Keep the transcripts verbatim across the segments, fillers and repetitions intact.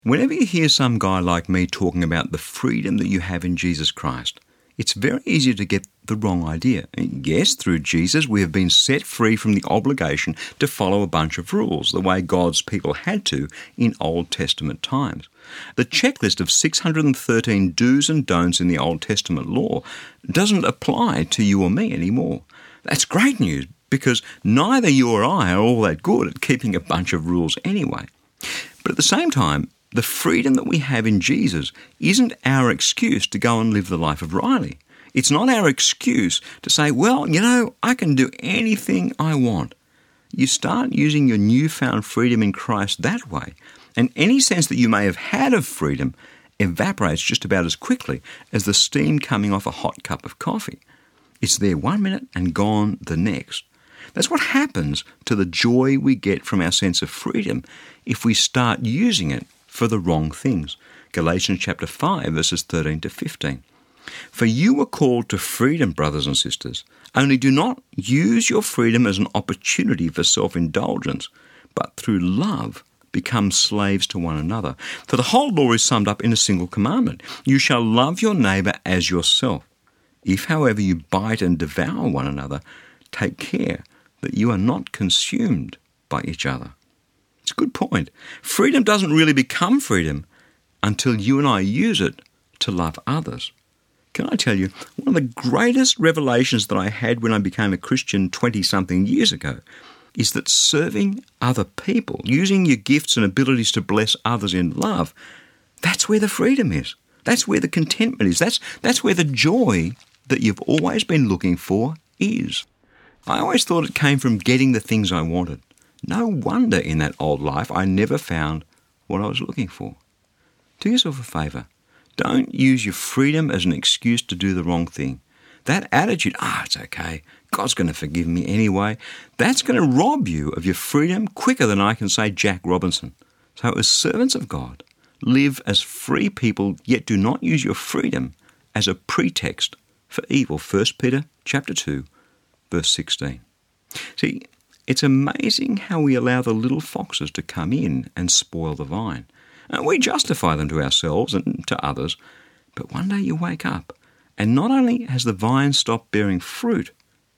Whenever you hear some guy like me talking about the freedom that you have in Jesus Christ, it's very easy to get the wrong idea. Yes, through Jesus, we have been set free from the obligation to follow a bunch of rules, the way God's people had to in Old Testament times. The checklist of six hundred thirteen do's and don'ts in the Old Testament law doesn't apply to you or me anymore. That's great news, because neither you or I are all that good at keeping a bunch of rules anyway. But at the same time, the freedom that we have in Jesus isn't our excuse to go and live the life of Riley. It's not our excuse to say, well, you know, I can do anything I want. You start using your newfound freedom in Christ that way, and any sense that you may have had of freedom evaporates just about as quickly as the steam coming off a hot cup of coffee. It's there one minute and gone the next. That's what happens to the joy we get from our sense of freedom if we start using it for the wrong things. Galatians chapter five, verses thirteen to fifteen. For you were called to freedom, brothers and sisters. Only do not use your freedom as an opportunity for self-indulgence, but through love become slaves to one another. For the whole law is summed up in a single commandment. You shall love your neighbour as yourself. If, however, you bite and devour one another, take care that you are not consumed by each other. It's a good point. Freedom doesn't really become freedom until you and I use it to love others. Can I tell you, one of the greatest revelations that I had when I became a Christian twenty-something years ago is that serving other people, using your gifts and abilities to bless others in love, that's where the freedom is. That's where the contentment is. That's, that's where the joy that you've always been looking for is. I always thought it came from getting the things I wanted. No wonder in that old life I never found what I was looking for. Do yourself a favour. Don't use your freedom as an excuse to do the wrong thing. That attitude, ah, it's okay, God's going to forgive me anyway, that's going to rob you of your freedom quicker than I can say Jack Robinson. So as servants of God, live as free people, yet do not use your freedom as a pretext for evil. First Peter chapter two, verse sixteen. See, it's amazing how we allow the little foxes to come in and spoil the vine. And we justify them to ourselves and to others, but one day you wake up, and not only has the vine stopped bearing fruit,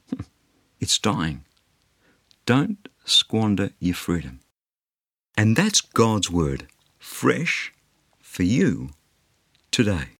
it's dying. Don't squander your freedom. And that's God's word, fresh for you today.